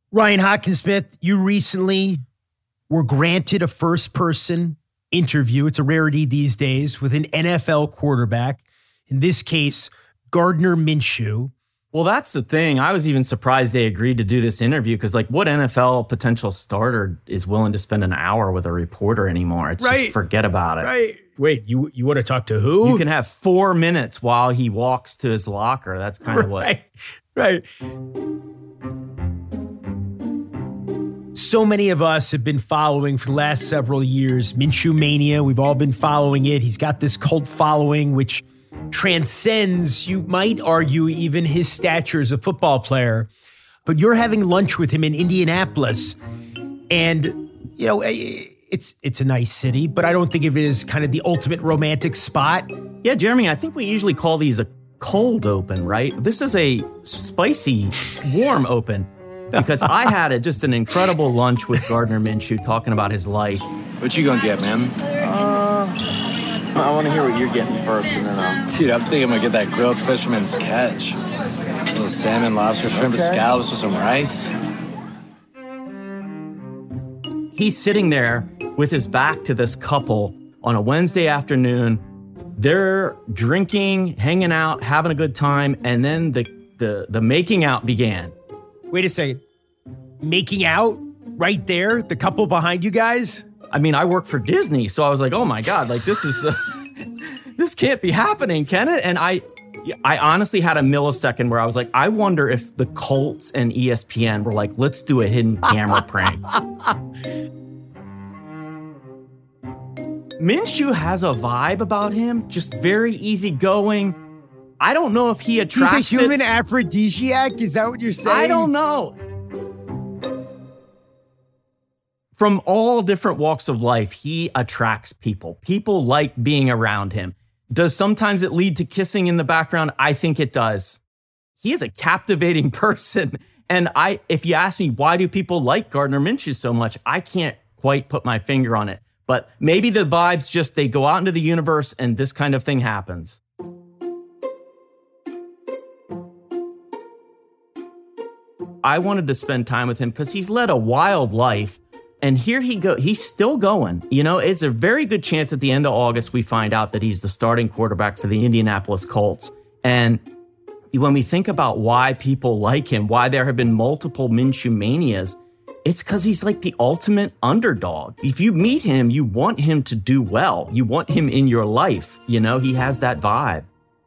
Ryan Hawkinsmith, you recently were granted a first-person interview. It's a rarity these days with an NFL quarterback. In this case, Gardner Minshew. Well, that's the thing. I was even surprised they agreed to do this interview because, like, what NFL potential starter is willing to spend an hour with a reporter anymore? It's just forget about it. Right. Wait, you want to talk to who? You can have 4 minutes while he walks to his locker. That's kind of what. Right. So many of us have been following for the last several years Minshew Mania. We've all been following it. He's got this cult following, which transcends, you might argue, even his stature as a football player. But you're having lunch with him in Indianapolis. And, you know, it's a nice city, but I don't think of it as kind of the ultimate romantic spot. Yeah, Jeremy, I think we usually call these a cold open, right? This is a spicy, warm open. Because I had just an incredible lunch with Gardner Minshew talking about his life. What you gonna get, man? I want to hear what you're getting first, and then I'll... Dude, I'm thinking I'm gonna get that grilled fisherman's catch. A little salmon, lobster, shrimp, and scallops with some rice. He's sitting there with his back to this couple on a Wednesday afternoon. They're drinking, hanging out, having a good time, and then the making out began. Wait a second. Making out right there? The couple behind you guys? I mean, I work for Disney, so I was like, oh my God, like this is, this can't be happening, can it? And I honestly had a millisecond where I was like, I wonder if the Colts and ESPN were like, let's do a hidden camera prank. Minshew has a vibe about him, just very easygoing. I don't know if he attracts. He's a human aphrodisiac? Is that what you're saying? I don't know. From all different walks of life, he attracts people. People like being around him. Does sometimes it lead to kissing in the background? I think it does. He is a captivating person. And if you ask me, why do people like Gardner Minshew so much? I can't quite put my finger on it. But maybe the vibes just, they go out into the universe and this kind of thing happens. I wanted to spend time with him because he's led a wild life. And here he's still going. You know, it's a very good chance at the end of August we find out that he's the starting quarterback for the Indianapolis Colts. And when we think about why people like him, why there have been multiple Minshew manias, it's because he's like the ultimate underdog. If you meet him, you want him to do well. You want him in your life. You know, he has that vibe.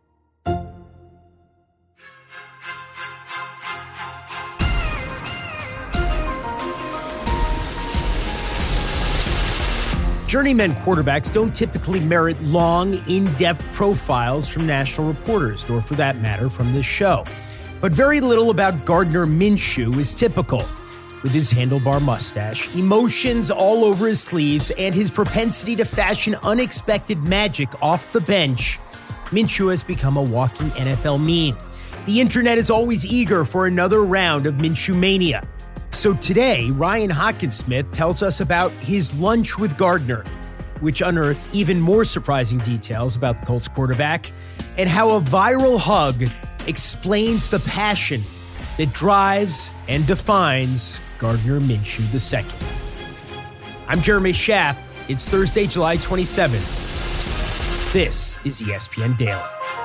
Journeyman quarterbacks don't typically merit long, in-depth profiles from national reporters, nor for that matter from this show. But very little about Gardner Minshew is typical. With his handlebar mustache, emotions all over his sleeves, and his propensity to fashion unexpected magic off the bench, Minshew has become a walking NFL meme. The internet is always eager for another round of Minshew mania. So today, Ryan Hawkinsmith tells us about his lunch with Gardner, which unearthed even more surprising details about the Colts quarterback, and how a viral hug explains the passion that drives and defines Gardner Minshew II. I'm Jeremy Schaap. It's Thursday, July 27th. This is ESPN Daily.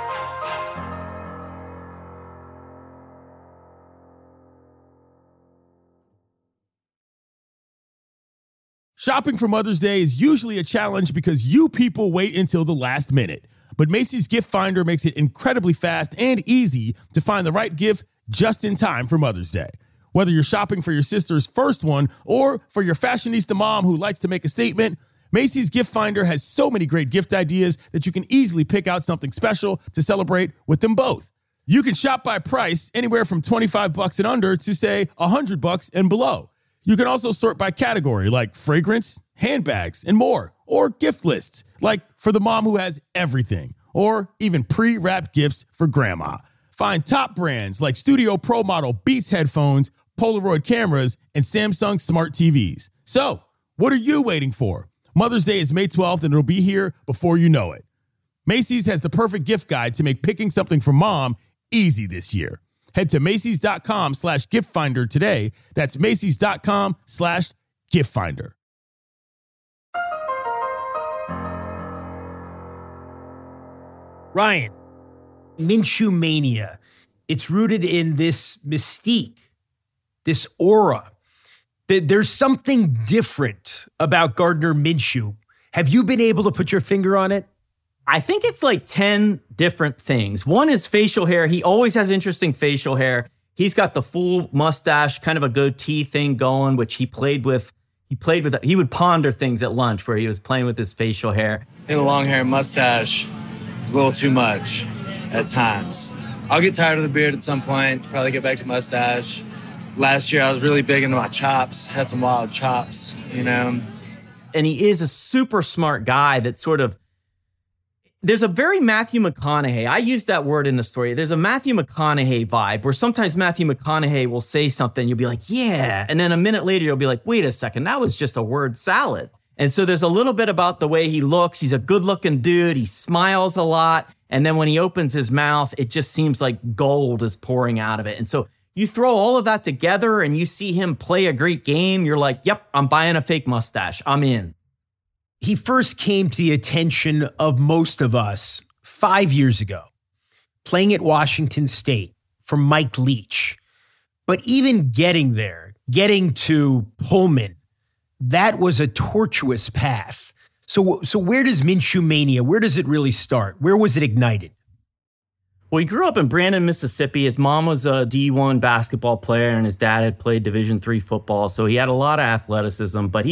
Shopping for Mother's Day is usually a challenge because you people wait until the last minute. But Macy's Gift Finder makes it incredibly fast and easy to find the right gift just in time for Mother's Day. Whether you're shopping for your sister's first one or for your fashionista mom who likes to make a statement, Macy's Gift Finder has so many great gift ideas that you can easily pick out something special to celebrate with them both. You can shop by price anywhere from $25 and under to, say, $100 and below. You can also sort by category like fragrance, handbags, and more, or gift lists like for the mom who has everything, or even pre-wrapped gifts for grandma. Find top brands like Studio Pro Model Beats headphones, Polaroid cameras, and Samsung smart TVs. So, what are you waiting for? Mother's Day is May 12th and it'll be here before you know it. Macy's has the perfect gift guide to make picking something for mom easy this year. Head to Macys.com/gift finder today. That's Macys.com/gift finder. Ryan, Minshew mania. It's rooted in this mystique, this aura. There's something different about Gardner Minshew. Have you been able to put your finger on it? I think it's like 10 different things. One is facial hair. He always has interesting facial hair. He's got the full mustache, kind of a goatee thing going, which he played with. He would ponder things at lunch where he was playing with his facial hair. I think the long hair and mustache is a little too much at times. I'll get tired of the beard at some point, probably get back to mustache. Last year, I was really big into my chops, had some wild chops, you know. And he is a super smart guy that sort of, there's a very Matthew McConaughey. I used that word in the story. There's a Matthew McConaughey vibe where sometimes Matthew McConaughey will say something. You'll be like, yeah. And then a minute later, you'll be like, wait a second. That was just a word salad. And so there's a little bit about the way he looks. He's a good looking dude. He smiles a lot. And then when he opens his mouth, it just seems like gold is pouring out of it. And so you throw all of that together and you see him play a great game. You're like, yep, I'm buying a fake mustache. I'm in. He first came to the attention of most of us 5 years ago, playing at Washington State for Mike Leach. But even getting there, getting to Pullman, that was a tortuous path. So where does Minshew mania, where does it really start? Where was it ignited? Well, he grew up in Brandon, Mississippi. His mom was a D1 basketball player and his dad had played Division III football. So he had a lot of athleticism, but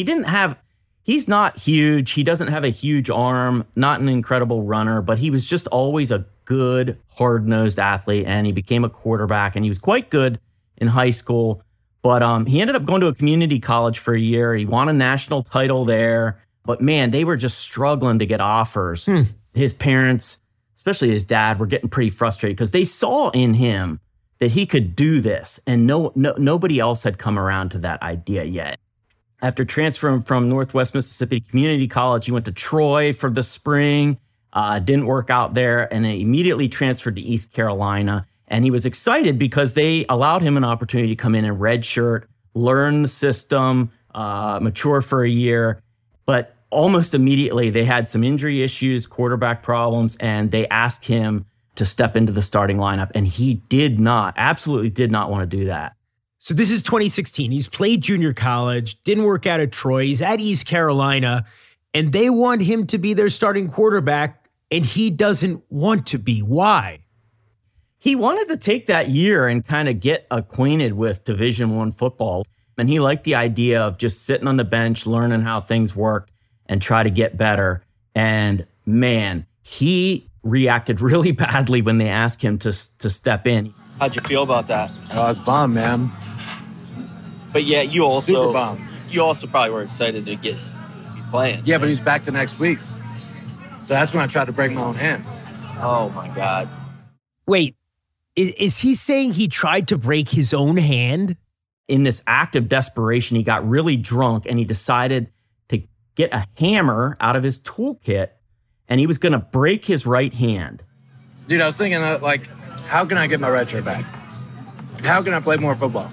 he's not huge. He doesn't have a huge arm, not an incredible runner, but he was just always a good, hard-nosed athlete, and he became a quarterback, and he was quite good in high school. But he ended up going to a community college for a year. He won a national title there. But, man, they were just struggling to get offers. His parents, especially his dad, were getting pretty frustrated because they saw in him that he could do this, and nobody else had come around to that idea yet. After transferring from Northwest Mississippi Community College, he went to Troy for the spring, didn't work out there, and then immediately transferred to East Carolina. And he was excited because they allowed him an opportunity to come in and redshirt, learn the system, mature for a year. But almost immediately, they had some injury issues, quarterback problems, and they asked him to step into the starting lineup. And he absolutely did not want to do that. So this is 2016. He's played junior college, didn't work out at Troy. He's at East Carolina, and they want him to be their starting quarterback, and he doesn't want to be. Why? He wanted to take that year and kind of get acquainted with Division I football. And he liked the idea of just sitting on the bench, learning how things work, and try to get better. And man, he reacted really badly when they asked him to step in. How'd you feel about that? Oh, I was bummed, man. But yeah, you Super bummed. also probably were excited to be playing. Yeah, but he's back the next week. So that's when I tried to break my own hand. Oh my God. Wait, is he saying he tried to break his own hand? In this act of desperation, he got really drunk and he decided to get a hammer out of his toolkit and he was going to break his right hand. Dude, I was thinking, like, how can I get my red shirt back? How can I play more football?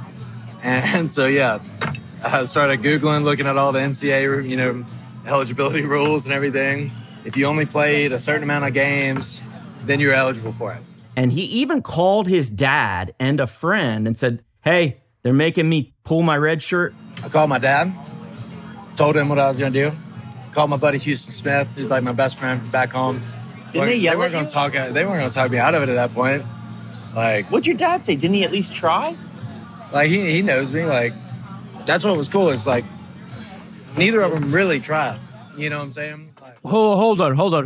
And so, yeah, I started Googling, looking at all the NCAA, eligibility rules and everything. If you only played a certain amount of games, then you're eligible for it. And he even called his dad and a friend and said, hey, they're making me pull my red shirt. I called my dad, told him what I was going to do. Called my buddy Houston Smith, who's like my best friend from back home. Didn't they yell They weren't going to talk me out of it at that point. Like, What'd your dad say? Didn't he at least try? Like, he knows me. Like, that's what was cool. It's like, neither of them really tried. You know what I'm saying? Like, Hold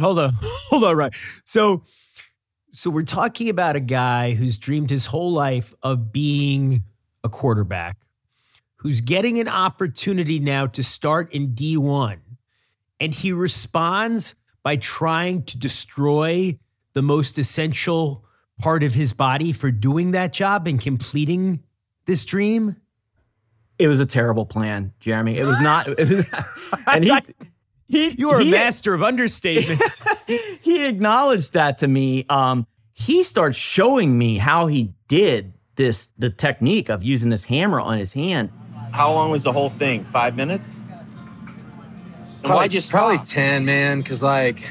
on, right. So we're talking about a guy who's dreamed his whole life of being a quarterback, who's getting an opportunity now to start in D1. And he responds by trying to destroy the most essential part of his body for doing that job and completing this dream. It was a terrible plan, Jeremy. It was not. And you are a master of understatement. He acknowledged that to me. he starts showing me how he did the technique of using this hammer on his hand. How long was the whole thing? 5 minutes? And why'd you stop? Probably 10, man, because, like,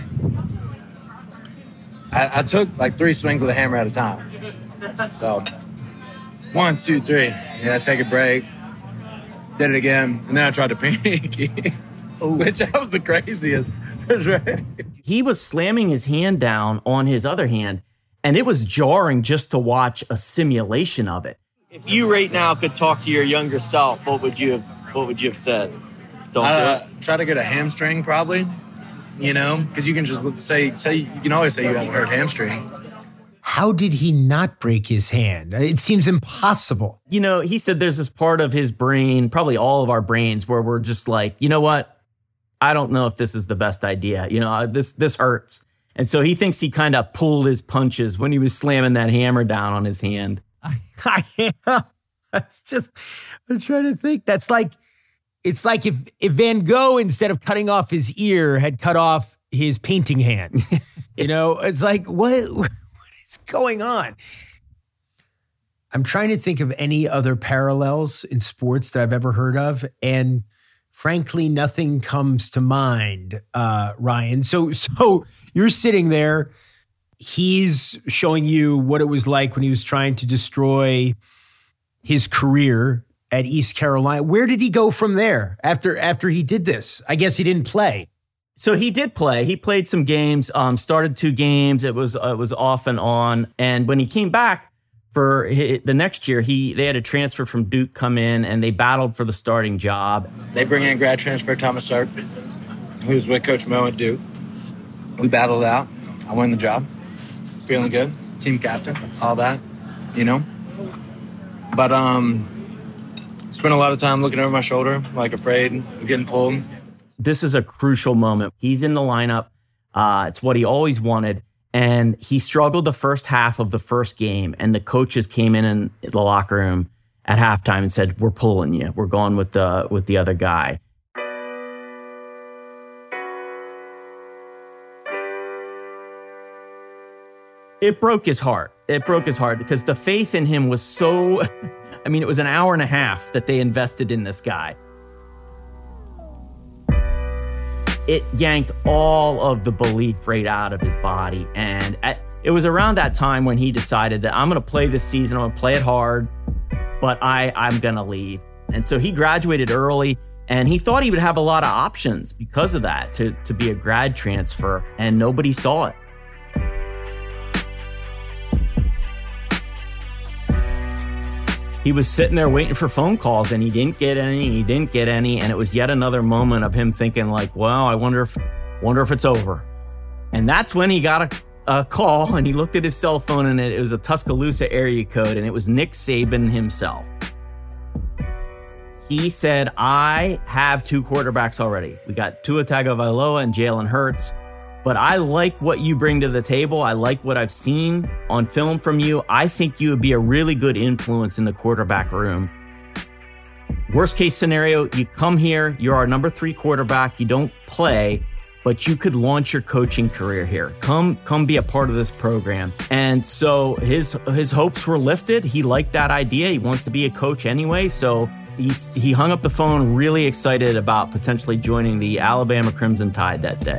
I took, like, 3 swings with a hammer at a time. So, 1, 2, 3. Yeah, take a break. Did it again. And then I tried to pinky, which that was the craziest. Right? He was slamming his hand down on his other hand, and it was jarring just to watch a simulation of it. If you right now could talk to your younger self, what would you have said? Don't do it. Try to get a hamstring, probably. You know, because you can just say you can always say you haven't hurt hamstring. How did he not break his hand? It seems impossible. You know, he said there's this part of his brain, probably all of our brains, where we're just like, you know what? I don't know if this is the best idea. You know, this hurts. And so he thinks he kind of pulled his punches when he was slamming that hammer down on his hand. That's just, I'm trying to think. It's like if Van Gogh, instead of cutting off his ear, had cut off his painting hand. You know, it's like, what is going on? I'm trying to think of any other parallels in sports that I've ever heard of. And frankly, nothing comes to mind, Ryan. So you're sitting there. He's showing you what it was like when he was trying to destroy his career at East Carolina. Where did he go from there after he did this? I guess he didn't play. So he did play. He played some games, started 2 games. It was off and on. And when he came back for the next year, they had a transfer from Duke come in, and they battled for the starting job. They bring in grad transfer Thomas Sark, who's with Coach Mo at Duke. We battled it out. I won the job. Feeling good. Team captain, all that, you know. But spent a lot of time looking over my shoulder, like afraid of getting pulled. This is a crucial moment. He's in the lineup. It's what he always wanted. And he struggled the first half of the first game. And the coaches came in the locker room at halftime and said, "We're pulling you. We're going with the other guy." It broke his heart. It broke his heart because the faith in him was so, I mean, it was an hour and a half that they invested in this guy. It yanked all of the belief right out of his body. And it was around that time when he decided that I'm going to play this season. I'm going to play it hard, but I'm going to leave. And so he graduated early, and he thought he would have a lot of options because of that to be a grad transfer, and nobody saw it. He was sitting there waiting for phone calls, and he didn't get any. And it was yet another moment of him thinking like, well, I wonder if it's over. And that's when he got a call, and he looked at his cell phone, and it was a Tuscaloosa area code, and it was Nick Saban himself. He said, I have 2 quarterbacks already. We got Tua Tagovailoa and Jalen Hurts. But I like what you bring to the table. I like what I've seen on film from you. I think you would be a really good influence in the quarterback room. Worst case scenario, you come here, you're our number 3 quarterback, you don't play, but you could launch your coaching career here. Come be a part of this program. And so his hopes were lifted. He liked that idea. He wants to be a coach anyway. So he hung up the phone really excited about potentially joining the Alabama Crimson Tide that day.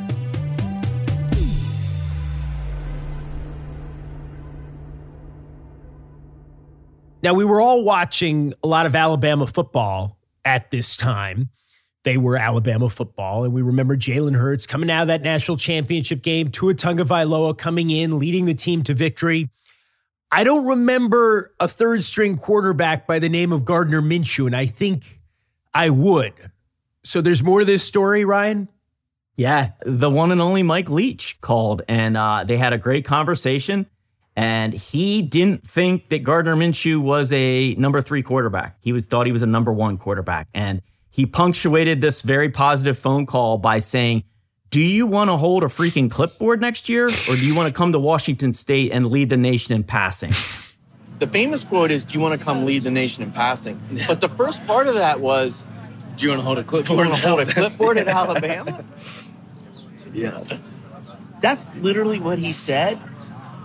Now, we were all watching a lot of Alabama football at this time. They were Alabama football, and we remember Jalen Hurts coming out of that national championship game, Tua Tagovailoa coming in, leading the team to victory. I don't remember a third-string quarterback by the name of Gardner Minshew, and I think I would. So there's more to this story, Ryan? Yeah, the one and only Mike Leach called, and they had a great conversation. And he didn't think that Gardner Minshew was a number 3 quarterback. He thought he was a number 1 quarterback. And he punctuated this very positive phone call by saying, do you want to hold a freaking clipboard next year? Or do you want to come to Washington State and lead the nation in passing? The famous quote is, do you want to come lead the nation in passing? But the first part of that was, Do you want to hold a clipboard? do you want to hold a clipboard at Alabama? Yeah. That's literally what he said.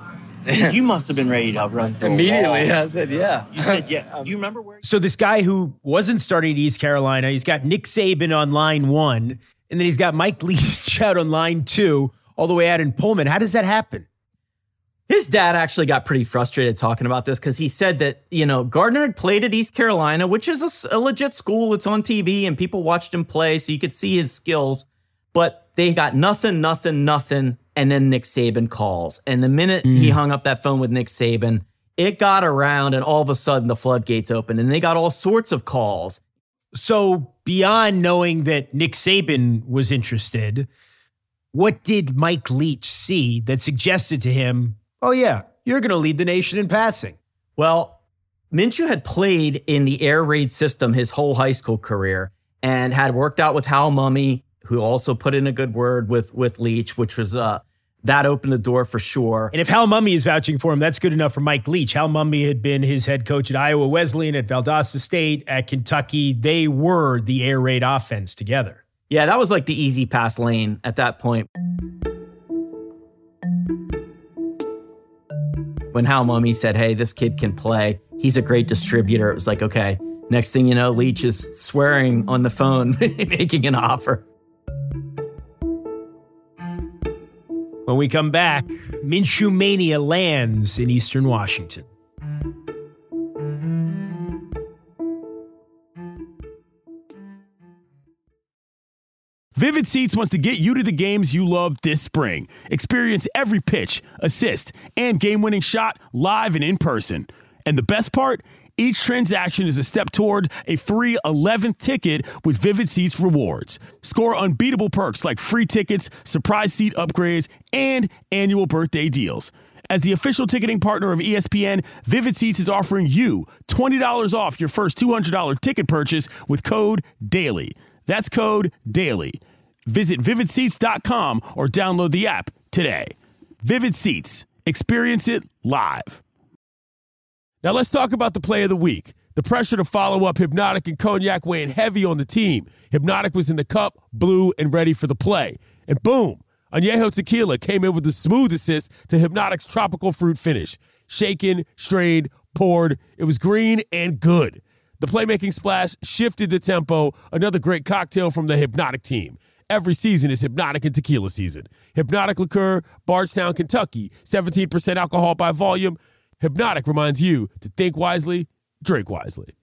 You must have been ready to run through Immediately, I said, yeah. You said, yeah. Do you remember where? So this guy who wasn't starting at East Carolina, he's got Nick Saban on line 1, and then he's got Mike Leach out on line 2, all the way out in Pullman. How does that happen? His dad actually got pretty frustrated talking about this because he said that, Gardner had played at East Carolina, which is a legit school. It's on TV and people watched him play, so you could see his skills. But they got nothing. And then Nick Saban calls. And the minute he hung up that phone with Nick Saban, it got around and all of a sudden the floodgates opened and they got all sorts of calls. So beyond knowing that Nick Saban was interested, what did Mike Leach see that suggested to him, oh yeah, you're going to lead the nation in passing? Well, Minshew had played in the air raid system his whole high school career and had worked out with Hal Mumme, who also put in a good word with Leach, which was that opened the door for sure. And if Hal Mumme is vouching for him, that's good enough for Mike Leach. Hal Mumme had been his head coach at Iowa Wesleyan, at Valdosta State, at Kentucky. They were the air raid offense together. Yeah, that was like the easy pass lane at that point. When Hal Mumme said, hey, this kid can play, he's a great distributor, it was like, okay, next thing you know, Leach is swearing on the phone, making an offer. When we come back, Minshew Mania lands in Eastern Washington. Vivid Seats wants to get you to the games you love this spring. Experience every pitch, assist, and game-winning shot live and in person. And the best part? Each transaction is a step toward a free 11th ticket with Vivid Seats rewards. Score unbeatable perks like free tickets, surprise seat upgrades, and annual birthday deals. As the official ticketing partner of ESPN, Vivid Seats is offering you $20 off your first $200 ticket purchase with code DAILY. That's code DAILY. Visit vividseats.com or download the app today. Vivid Seats. Experience it live. Now let's talk about the play of the week. The pressure to follow up Hypnotic and Cognac weighing heavy on the team. Hypnotic was in the cup, blue, and ready for the play. And boom, Añejo Tequila came in with the smooth assist to Hypnotic's tropical fruit finish. Shaken, strained, poured. It was green and good. The playmaking splash shifted the tempo. Another great cocktail from the Hypnotic team. Every season is Hypnotic and Tequila season. Hypnotic Liqueur, Bardstown, Kentucky, 17% alcohol by volume. Hypnotic reminds you to think wisely, drink wisely.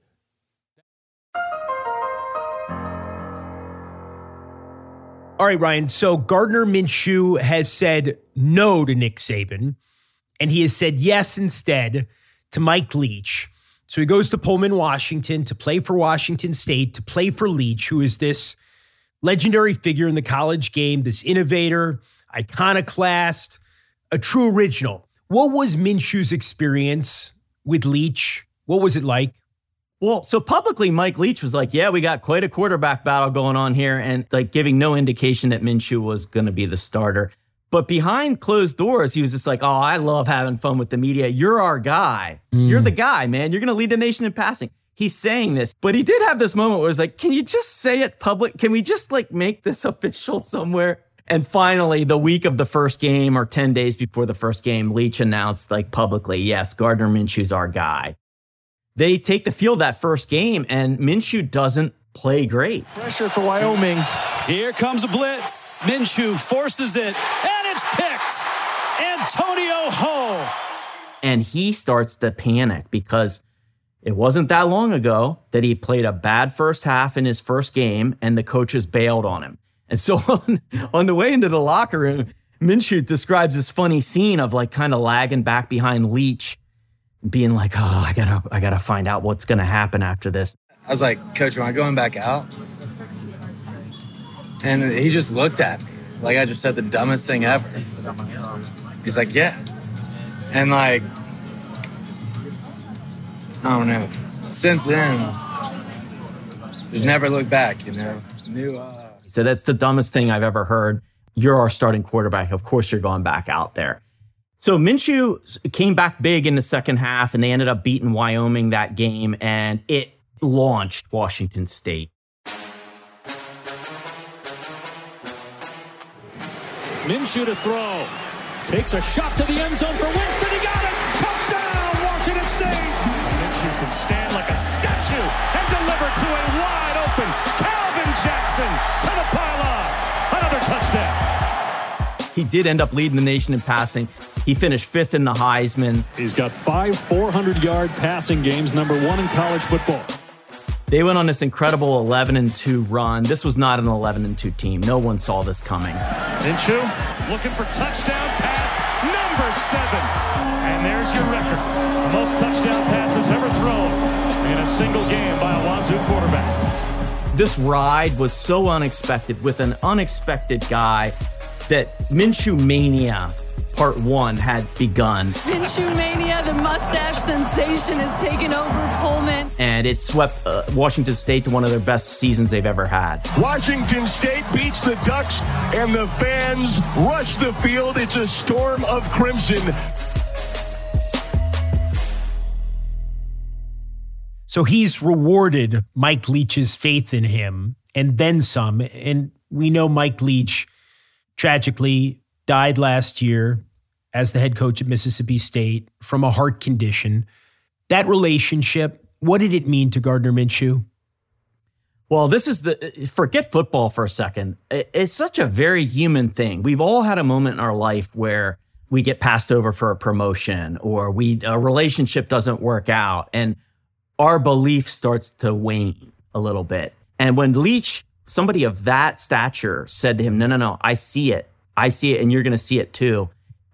All right, Ryan. So Gardner Minshew has said no to Nick Saban, and he has said yes instead to Mike Leach. So he goes to Pullman, Washington to play for Washington State, to play for Leach, who is this legendary figure in the college game, this innovator, iconoclast, a true original. What was Minshew's experience with Leach? What was it like? Well, so publicly, Mike Leach was like, yeah, we got quite a quarterback battle going on here, and like giving no indication that Minshew was going to be the starter. But behind closed doors, he was just like, oh, I love having fun with the media. You're our guy. You're the guy, man. You're going to lead the nation in passing. He's saying this, but he did have this moment where it was like, can you just say it public? Can we just like make this official somewhere? And finally, the week of the first game or 10 days before the first game, Leach announced like publicly, yes, Gardner Minshew's our guy. They take the field that first game and Minshew doesn't play great. Pressure for Wyoming. Here comes a blitz. Minshew forces it and it's picked. Antonio Ho. And he starts to panic because it wasn't that long ago that he played a bad first half in his first game and the coaches bailed on him. And so on the way into the locker room, Minshew describes this funny scene of like kind of lagging back behind Leach, being like, oh, I gotta find out what's going to happen after this. I was like, Coach, am I going back out? And he just looked at me like I just said the dumbest thing ever. He's like, yeah. And like, I don't know. Since then, just never looked back, you know. He said, that's the dumbest thing I've ever heard. You're our starting quarterback. Of course you're going back out there. So Minshew came back big in the second half, and they ended up beating Wyoming that game, and it launched Washington State. Minshew to throw. Takes a shot to the end zone for Winston. He got it. Touchdown, Washington State. Minshew can stand like a statue and deliver to a wide open Calvin Jackson to the pylon. Another touchdown. He did end up leading the nation in passing. He finished 5th in the Heisman. He's got 5 400-yard passing games, number 1 in college football. They went on this incredible 11-2 run. This was not an 11-2 team. No one saw this coming. Minshew looking for touchdown pass number 7. And there's your record. The most touchdown passes ever thrown in a single game by a Wazoo quarterback. This ride was so unexpected with an unexpected guy that Minshew Mania Part 1 had begun. Minshew Mania, the mustache sensation, has taken over Pullman. And it swept Washington State to one of their best seasons they've ever had. Washington State beats the Ducks, and the fans rush the field. It's a storm of crimson. So he's rewarded Mike Leach's faith in him and then some. And we know Mike Leach tragically died last year as the head coach at Mississippi State from a heart condition. That relationship, what did it mean to Gardner Minshew? Well, forget football for a second. It's such a very human thing. We've all had a moment in our life where we get passed over for a promotion or a relationship doesn't work out and our belief starts to wane a little bit. And when Leach, somebody of that stature, said to him, no, I see it, and you're going to see it too.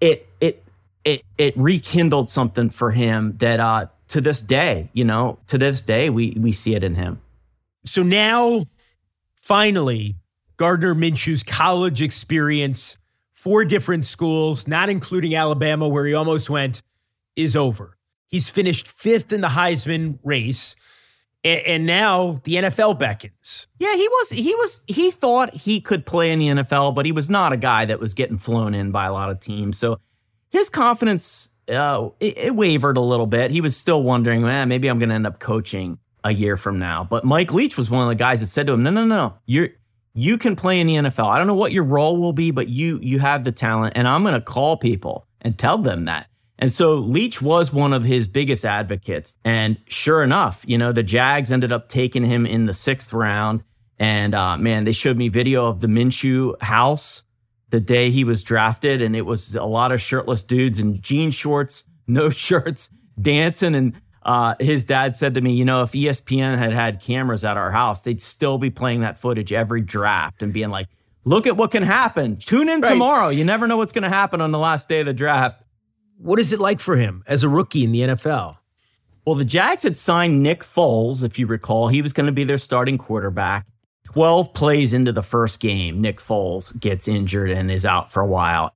It rekindled something for him that to this day, we see it in him. So now, finally, Gardner Minshew's college experience, 4 different schools, not including Alabama, where he almost went, is over. He's finished 5th in the Heisman race. And now the NFL beckons. Yeah, he thought he could play in the NFL, but he was not a guy that was getting flown in by a lot of teams. So his confidence, it wavered a little bit. He was still wondering, maybe I'm going to end up coaching a year from now. But Mike Leach was one of the guys that said to him, no, you can play in the NFL. I don't know what your role will be, but you have the talent, and I'm going to call people and tell them that. And so Leach was one of his biggest advocates. And sure enough, the Jags ended up taking him in the 6th round. And they showed me video of the Minshew house the day he was drafted. And it was a lot of shirtless dudes in jean shorts, no shirts, dancing. And his dad said to me, if ESPN had cameras at our house, they'd still be playing that footage every draft and being like, look at what can happen. Tune in tomorrow. You never know what's going to happen on the last day of the draft. What is it like for him as a rookie in the NFL? Well, the Jags had signed Nick Foles, if you recall. He was going to be their starting quarterback. 12 plays into the first game, Nick Foles gets injured and is out for a while.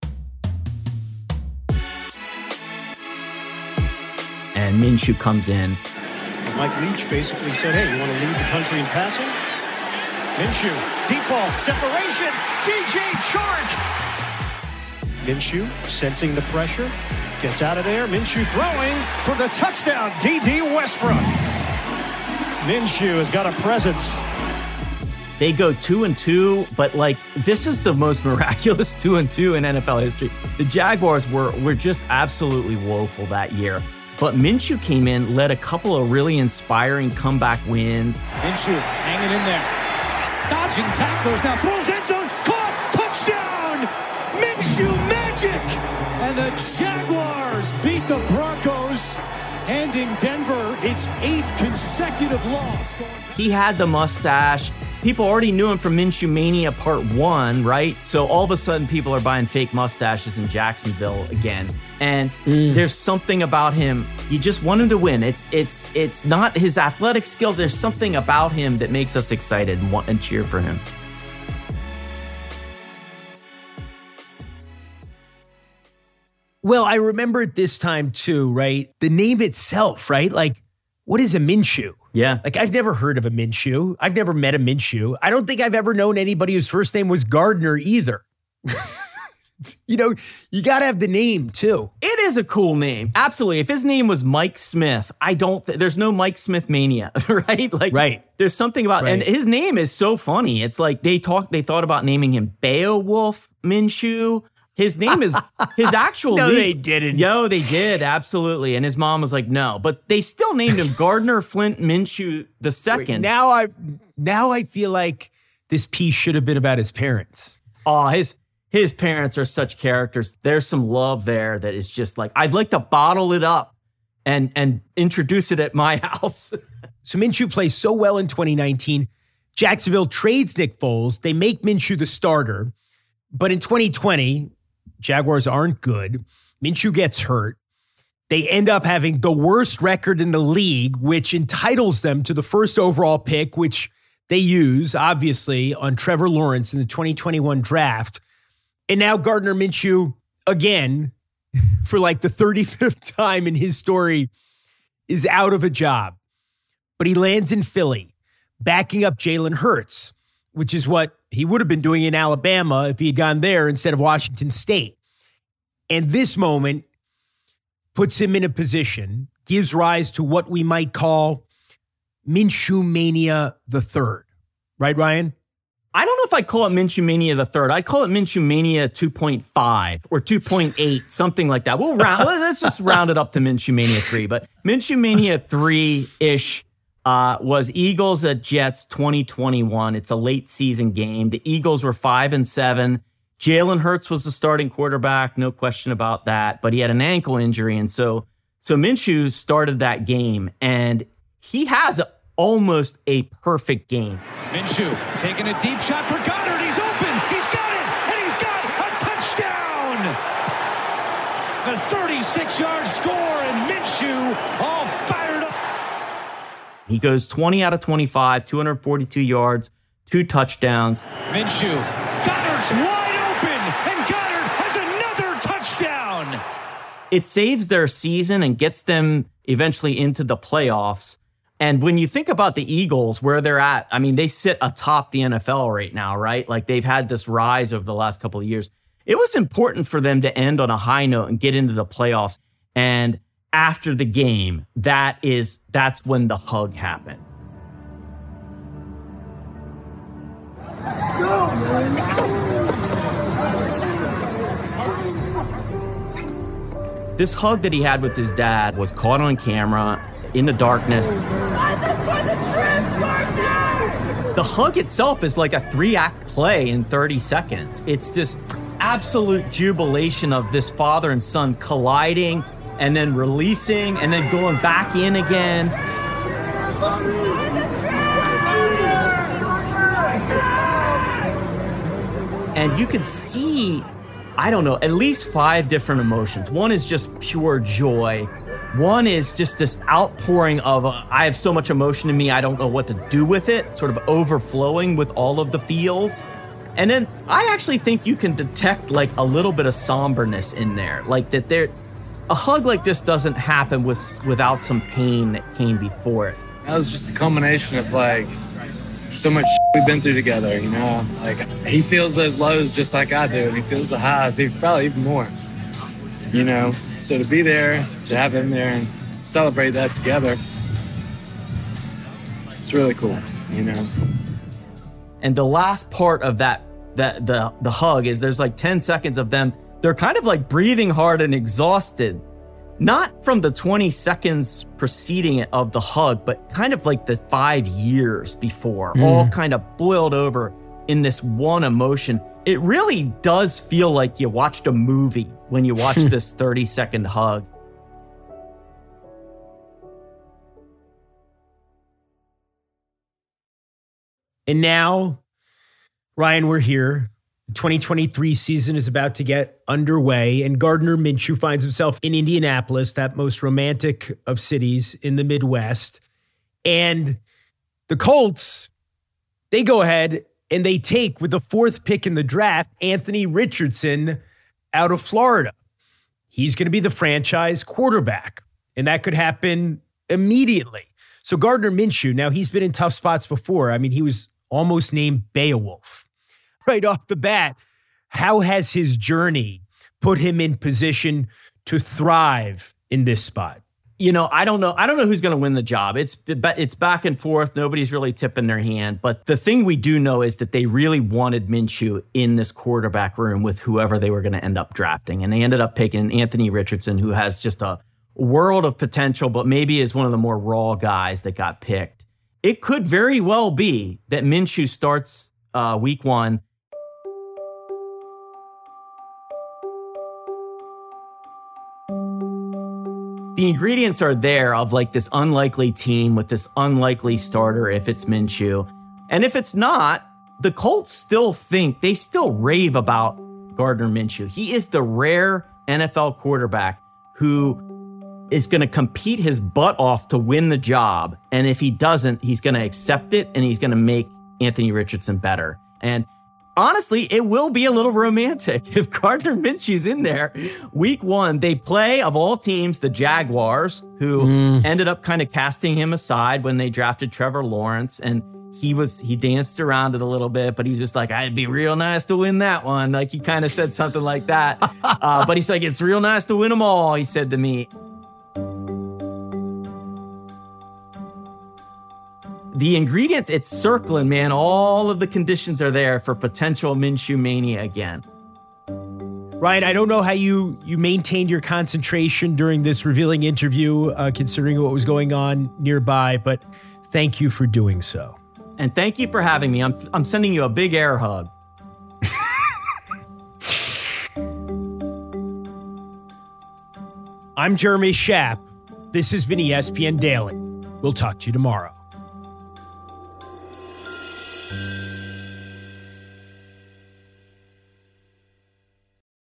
And Minshew comes in. Mike Leach basically said, hey, you want to lead the country in passing? Minshew, deep ball, separation, DJ Chark. Minshew sensing the pressure, gets out of there. Minshew throwing for the touchdown, D.D. Westbrook. Minshew has got a presence. They go 2-2, but this is the most miraculous 2-2 in NFL history. The Jaguars were just absolutely woeful that year. But Minshew came in, led a couple of really inspiring comeback wins. Minshew hanging in there. Dodging tackles now, throws end zone, caught, touchdown! Minshew magic! And the Jaguars beat the Broncos, handing Denver its 8th consecutive loss. He had the mustache. People already knew him from Minshew Mania Part 1, right? So all of a sudden, people are buying fake mustaches in Jacksonville again. And there's something about him. You just want him to win. It's not his athletic skills. There's something about him that makes us excited and cheer for him. Well, I remember at this time too, right? The name itself, right? What is a Minshew? Yeah. I've never heard of a Minshew. I've never met a Minshew. I don't think I've ever known anybody whose first name was Gardner either. You got to have the name too. It is a cool name. Absolutely. If his name was Mike Smith, there's no Mike Smith mania, right? Right. There's something about, and his name is so funny. It's they thought about naming him Beowulf Minshew. His name is his actual No, name. they didn't. Yo, they did. Absolutely. And his mom was like, no, but they still named him Gardner Flint Minshew II. Wait, now I feel like this piece should have been about his parents. Oh, his parents are such characters. There's some love there that is just like, I'd like to bottle it up and introduce it at my house. So Minshew plays so well in 2019. Jacksonville trades Nick Foles. They make Minshew the starter. But in 2020, Jaguars aren't good. Minshew gets hurt. They end up having the worst record in the league, which entitles them to the first overall pick, which they use, obviously, on Trevor Lawrence in the 2021 draft. And now Gardner Minshew, again, for like the 35th time in his story, is out of a job. But he lands in Philly, backing up Jalen Hurts, which is what he would have been doing in Alabama if he had gone there instead of Washington State. And this moment puts him in a position, gives rise to what we might call Minshew Mania III. Right, Ryan? I don't know if I call it Minshew Mania III. I call it Minshew Mania 2.5 or 2.8, something like that. Let's just round it up to Minshew Mania 3. But Minshew Mania 3-ish was Eagles at Jets 2021. It's a late season game. The Eagles were 5-7. Jalen Hurts was the starting quarterback, no question about that. But he had an ankle injury, and so Minshew started that game, and he has almost a perfect game. Minshew taking a deep shot for Goddard. He's open. He's got it, and he's got a touchdown. The 36-yard score, and Minshew all fired up. He goes 20 out of 25, 242 yards, 2 touchdowns. Minshew, Goddard's wide open, and Goddard has another touchdown. It saves their season and gets them eventually into the playoffs. And when you think about the Eagles, where they're at, I mean, they sit atop the NFL right now, right? Like they've had this rise over the last couple of years. It was important for them to end on a high note and get into the playoffs. And after the game, that's when the hug happened. This hug that he had with his dad was caught on camera in the darkness. The hug itself is like a 3-act play in 30 seconds. It's this absolute jubilation of this father and son colliding and then releasing and then going back in again. And you can see, I don't know, at least 5 different emotions. One is just pure joy. One is just this outpouring of, I have so much emotion in me, I don't know what to do with it, sort of overflowing with all of the feels. And then I actually think you can detect like a little bit of somberness in there. Like that a hug like this doesn't happen without some pain that came before it. That was just a combination of like so much we've been through together, you know? Like he feels those lows just like I do, and he feels the highs, probably even more, you know? So to be there, to have him there and celebrate that together, it's really cool, you know? And the last part of the hug is there's like 10 seconds of them. They're kind of like breathing hard and exhausted, not from the 20 seconds preceding it of the hug, but kind of like the 5 years before, all kind of boiled over in this one emotion. It really does feel like you watched a movie when you watch this 30-second hug. And now, Ryan, we're here. The 2023 season is about to get underway, and Gardner Minshew finds himself in Indianapolis, that most romantic of cities in the Midwest. And the Colts, they go ahead and they take, with the 4th pick in the draft, Anthony Richardson out of Florida. He's going to be the franchise quarterback, and that could happen immediately. So Gardner Minshew, now he's been in tough spots before. I mean, he was almost named Beowulf right off the bat. How has his journey put him in position to thrive in this spot? I don't know who's going to win the job. It's back and forth. Nobody's really tipping their hand. But the thing we do know is that they really wanted Minshew in this quarterback room with whoever they were going to end up drafting. And they ended up picking Anthony Richardson, who has just a world of potential, but maybe is one of the more raw guys that got picked. It could very well be that Minshew starts week 1. The ingredients are there of like this unlikely team with this unlikely starter if it's Minshew. And if it's not, the Colts still rave about Gardner Minshew. He is the rare NFL quarterback who is going to compete his butt off to win the job. And if he doesn't, he's going to accept it and he's going to make Anthony Richardson better. And honestly, it will be a little romantic if Gardner Minshew's in there. Week 1, they play, of all teams, the Jaguars, who ended up kind of casting him aside when they drafted Trevor Lawrence. And he danced around it a little bit, but he was just like, I'd be real nice to win that one. Like, he kind of said something like that. But he's like, it's real nice to win them all, he said to me. The ingredients, it's circling, man. All of the conditions are there for potential Minshew mania again. Ryan, I don't know how you maintained your concentration during this revealing interview, considering what was going on nearby, but thank you for doing so. And thank you for having me. I'm sending you a big air hug. I'm Jeremy Schaap. This has been ESPN Daily. We'll talk to you tomorrow.